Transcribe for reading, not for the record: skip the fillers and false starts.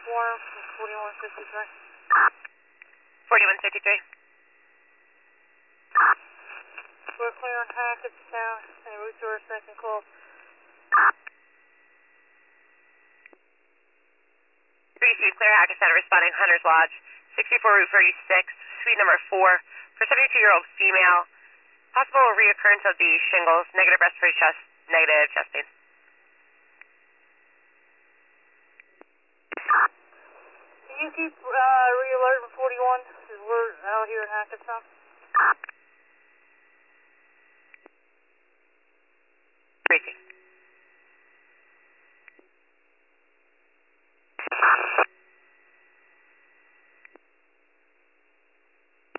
Warm from 4153. 4153. We're clear on Hackettstown and route to our second call. Received clear Hackettstown responding Hunter's Lodge, 64 Route 36, suite number 4, for 72-year-old female. Possible reoccurrence of the shingles, negative respiratory chest, negative chest pain. Can you keep re-alerting 41 because we're out here in Hackettstown?